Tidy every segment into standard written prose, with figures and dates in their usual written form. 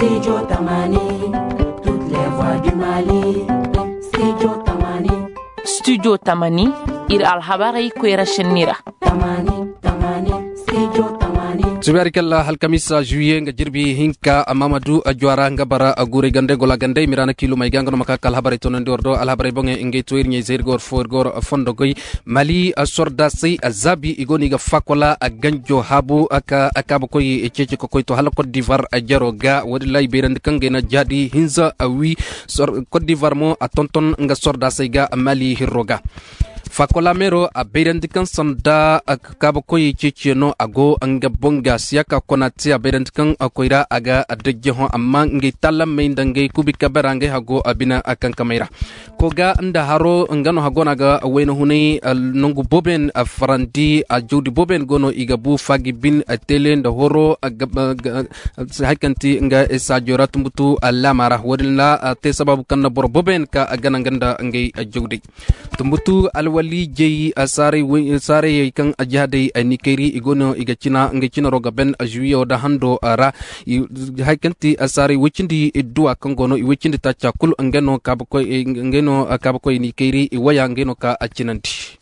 Studio Tamani, toutes les voix du Mali. Studio Tamani. Studio Tamani, ir alhabarai kuera shenira. Tamani, Studio Tamani. Tubarikalla halkamisa juye nga jirbi hinka Mamadou Ajwara nga bara agure gande gola gande mirana kilo may gangano makakal habari tonan dordo al habari bonge inge toir nye zergor forgor fondo goy Mali sordasi azabi igoni ga fakola ganjo habu akabo koy cheche ko koy to hala Côte d'Ivoire ajaro ga wadlay berand kange na jadi hinza awi Côte d'Ivoire mo atonton nga sordasi ga Mali hiroga fakola mero a berendikan sanda akaba koyi ciceno ago anga bonga siaka konati a berendikan akoira aga adagje ho amma ngi talla meindange kubika berange hago abina akan kamera koga anda haro ngano hagona ga weno huni nongu boben afrandi a jodi boben gono igabu fagi bin tele nda horo hakanti nga esajora tumbutu alamara wadilla te sababu kan bor boben ka agana nganda ngi jodi tumbutu wali jey sare kan ajade nikeri igono igachina ngechina roga ben ajuyo da hando ara hakanti sare wicindi idua kangono wicindi tacha kul ngeno kabako nikeri iwaya ngeno ka achinanti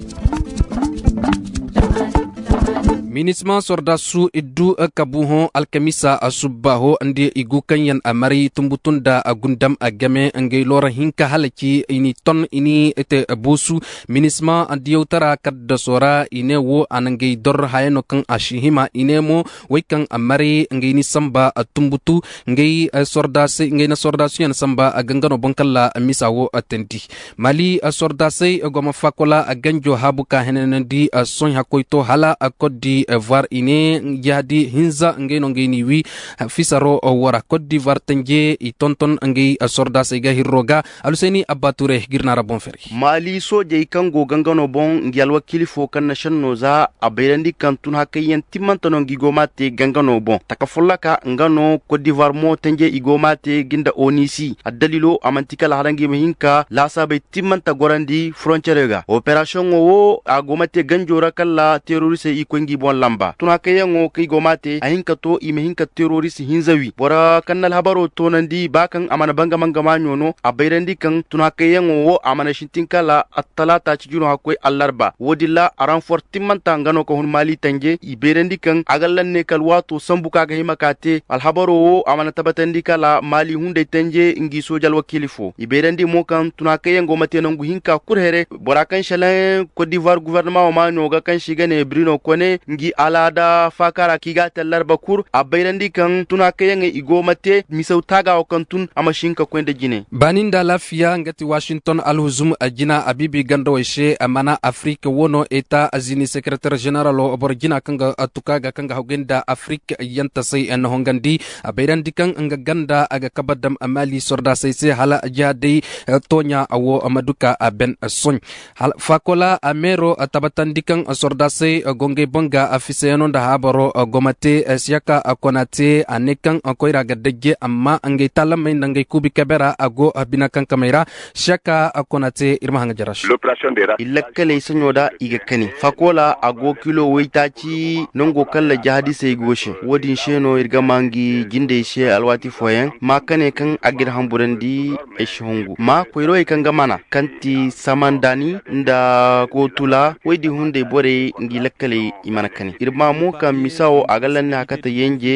Minisma sordasu iddu kabuho alkamisa asubaho andi igu kanyan amari tumbutunda agundam agame angay lora hinka halaki ini ton ini ete abusu minisma andi utara kadda sora ine wo anangay dor hayano kang ashihima ine mo wikang amari angay ni samba tumbutu ngay sordase ngay na sordasu yan samba agangano bangkala misa wo atenti Mali sordase goma fakola aganjo habuka henenandi son hakoito hala akodi voir ine jadi hinza ngeno ngeni wi fisaro wara Côte d'Ivoire tanje itonton ngei sorda sega hiroga aluseni abature girnara bonferi Mali soje ikango gangano bon ngialwa kilifo kan national za aberandi kantun hakayen timantono ngigomate gangano bon takafullaka ngano Côte d'Ivoire mo tanje igomate ginda onisi adalilo amantika la harangi mehinka la sabe timanta gorandi frontiere ga operation wo agomate ganjora kala terroriste ikwengi bon lamba tuna kayango kai gomate ahinka to imehinka terrorist hinzawi bora kannal habaro to nandi bakan amana banga manga manyono abairandi kan tuna kayango wo amana shintinkala attalata cijuno hakoi allarba wodilla aran fortimman tangano ko hun Mali tanje iberandi kan agallan ne kalwato sambuka ga himakate alhabaro wo amana tabatandi kala Mali hunde tanje ingi sojal wakilifo iberandi mo kan tuna kayango mate nangu hinka kurhere bora kan shalan Côte d'Ivoire gouvernement wa mano ga kan shigane Bruno Kone ngi alada fakara kiga tallar bakur abairandi kan tuna kayange igomate misautaga okantun amashinka kwenda jine baninda lafiya ngati Washington alhuzum ajina abibi gando weshe amana Afrique wono eta azini secrétaire général oborjina kanga atukaga kanga hogenda Afrique yanta sai en hongandi abairandi kan anga ganda aga kabadam amali sorda sai hala ajade tonya awo amaduka aben son fakola amero atabatandikan sorda sai gonge bonga afiseno nda habaro gomate siaka akonate anekan akoira gadege amma ange talamay nangay kubi kabera ago binakan kamera siaka akonate irma hanga jarash l'opération dera illakale sanyoda igakani fakola ago kilo waitachi nongo kala jahadi sai goshe wodin sheno irga mangi jinde she alwati foyen makane kan agir hamburandi eshongu ma koiro kan gamana kanti samandani nda kotula wedi hunde bore ngi lakkale imana kani irma mu kan misawo agallan na hakata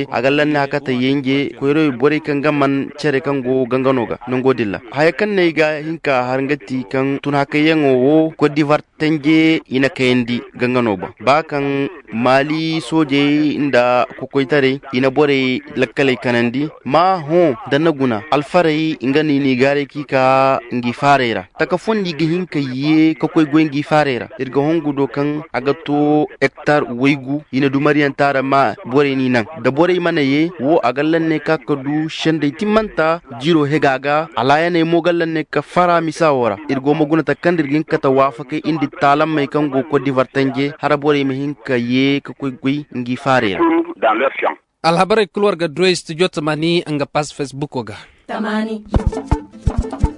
yenje koyro bore kan gaman cere kan go ganganoga nongo dilla hay kan ne ga hinka harngati kan tuna kayengo wo Côte d'Ivoire tanje ina kayendi ganganoba ba kan Mali soje inda kokoitare ina bore lakkale kanandi ma ho danaguna alfarai ingani ni gare kika ngi farera taka fondi gi hinka ye kokoy go ngi farera irga hongudo kan agato hectare waygu ina dumariyan tara ma bore ni nan da bore mana ye wo agallan ne ka kadu shende timanta jiro hegaga alaya ne mo gallan ne ka fara misawara irgo moguna ta kandirgin ka ta wafake indi talam mai kan go Côte d'Ivoire tanje har bore mi hinka ye ka koy ngi fare dans leur champ alhabare kulwar ga droist jotmani anga pas Facebook oga Tamani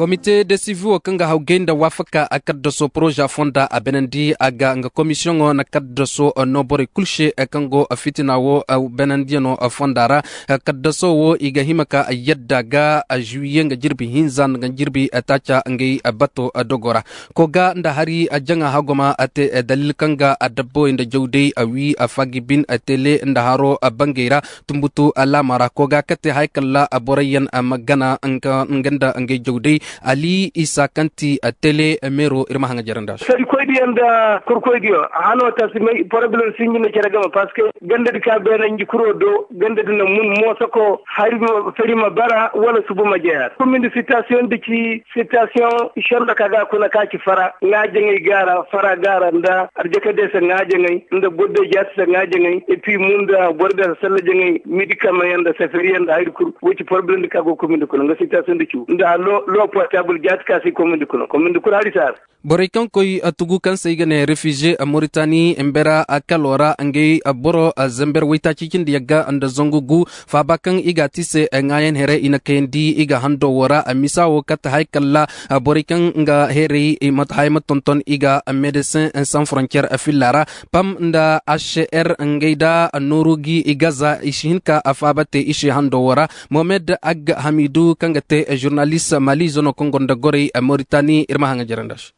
Komite de civu kanga haugenda wafaka akadda so proja fonda abenandi aga nga commission na kadda so nobore kulshe kango fitina wo benandi no fondara kadda so wo iga himaka yadda ga juye nga jirbi hinzan nga jirbi atacha ngai abato dogora koga nda hari ajanga hagoma ate dalil kanga adabbo inda jawde awi afagi bin atele nda haro bangeira tumbutu alamara koga kate haikalla aborayan magana nganda ngai jawde Ali Isa Kanti tele mero irma hanga jaranda sari koydi anda kurkoydio hano tasmi problem sinni ne ceragama parce que gande ka be na njikuro do gande dina mun mosako harimo ferima bara wala subuma jeer commune citation de ci citation shonda kaga kuna kaki fara ngaje ngai gara fara gara nda arjaka de sa ngaje ngai nda bodde jassa ngaje ngai et puis munda borda sallaje ngai médicament yanda safari yanda haykur wuci problem ka go commune ko nga citation de ci nda lo portable jat kasi commune ko harisar Boray kan koy atugu kan saygane refugee a Mauritanie embera akalora angay boro zamber wita cikin diaga anda zongugu fabakan iga tise ngayen here ina kendi iga hando wora misawo kat haykalla boray kan nga here mat haymat tonton iga Médecins Sans Frontières fillara pam nda HR ngayda nurugi igaza ishinka afabate ishi hando wora Mohamed Ag Hamidou kangate journaliste Mali zono Congo ndagore Mauritanie irma hanga jarandash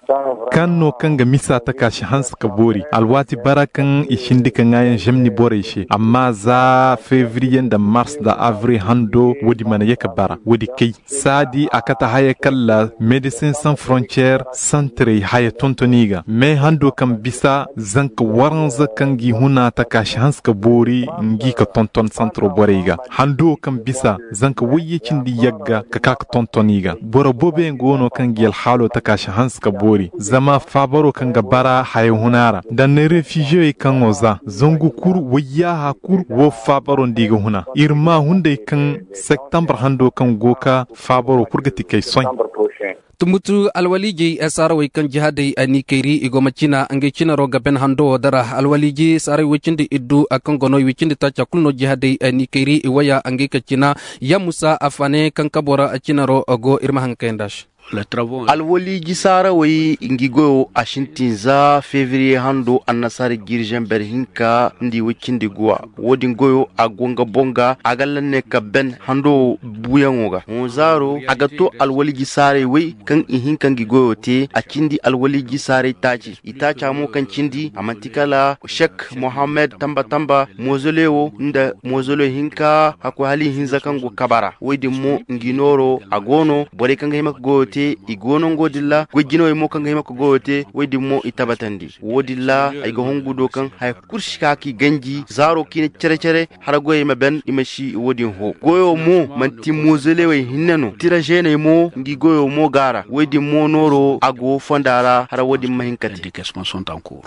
kanno kanga misa ta kashi hans kabori alwati barakan ishindi kangayen jamni boreshi amma za février da mars da avril hando wodi mana yaka bara wodi kai sadi akata haya kalla Médecins Sans Frontières centre haya tontoniga me hando kan bisa zanka waranza kangi huna ta kashi hans kabori ngi ka tonton centre borega hando kan bisa zanka wayecin di yagga ka ka tontoniga boro bobe ngono kangi al halo ta kashi hans kabori zama fabaro kan gabara hayhunara dan refugee kan oza zongu kur waya hakur wo fabaro diga huna irma hunde kan september hando kan goka fabaro kurgati kai son tumutu alwaliji sarawai kan jihadai ani kairi igomachina ange china roga ben hando dara alwaliji sarai wicindi iddu akan gono wicindi ta chakulno jihadai ani kairi iwaya ange kachina ya musa afane kan kabora china ro go irma hankendash alwali gisara wai ingigo ashintinza février hando annasari girjen berhinka ndi wikindi gwa wodin goyo agonga bonga agalanne ka ben hando buyangoga muzaro agato alwali gisare wai kan ihinka ngigoyo te akindi alwali gisare taji itacha mo kan cindi amantikala Sheikh Mohammed tamba mozolewo nda mozole hinka hako hali hinza kango kabara wodi mo nginoro agono bore kanga hima gote igono ngodilla gwejino e mo kanga hima ko gote wodi mo itabatandi wodilla ay go hongudo kan hay kurshika ki ganji zaro kine cere harago e maben imashi wodi ho goyo mo manti mozelewe hinnano tirajene mo ngi goyo mo gara wodi mo noro ago fondara hara wodi mahinkati décaissement sont en cours.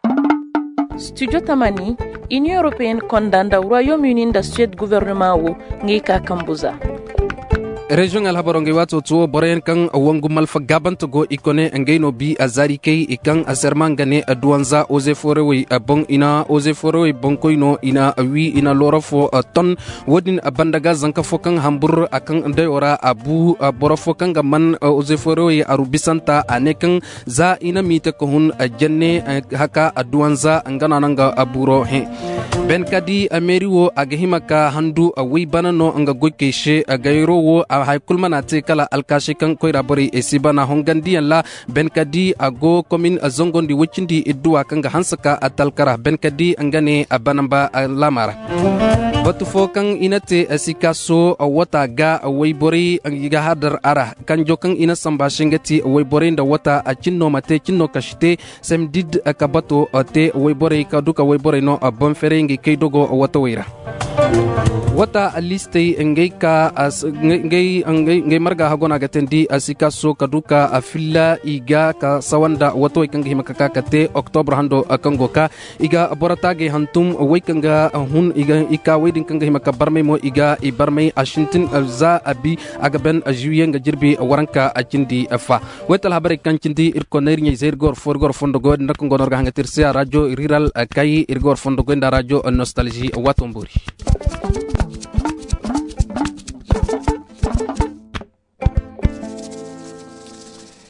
Studio Tamani, Union Européenne condamne le Royaume-Uni da Suède gouvernement wo ngika kambuza. Region Alhabaronge wato tuwo borayen kan wangu malfa gabanto go ikone ngeno bi azari kei ikan asermangane aduanza ozeforewe abong ina ozeforewe bonkoino ina wi ina lorofo ton wodin abandaga zanka fokan hambur akan ndayora abu borofo kan man ozeforewe arubisanta anekan za ina mite ko hun janne haka aduanza ngana nanga aburo he ben kadi ameriwo agahimaka handu wi banano anga goikeshe agayro wo hay kulmanate kala alkashi kan koira bori esibana hongandiyan la ben kadi ago commune azongondi wicindi idduwa kanga hansaka atalkara ben kadi angane abanamba lamara batu fokan inate asikaso wata ga waybori angiga hadar ara kanjo kan ina samba shingati waybori nda wata achinno mate chinno kashite semdid akabato te waybori kaduka waybori no bonferengi keidogo wata wira wata aliste ngeka ngay marga hagona gatendi asikaso kaduka afilla iga ka sawanda wato ikanga himakaka kate october hando akangoka iga boratage hantum waikanga hun iga ika wedin kanga himaka barmay mo iga ibarmay ashintin za abi agaben ajuye nga jirbi waranka acindi afa wetal habare kancindi irkoner nyi zergor forgor fondogo ndakongo norga hangatir sia radio riral kay irgor fondogo nda radio nostalgie watomburi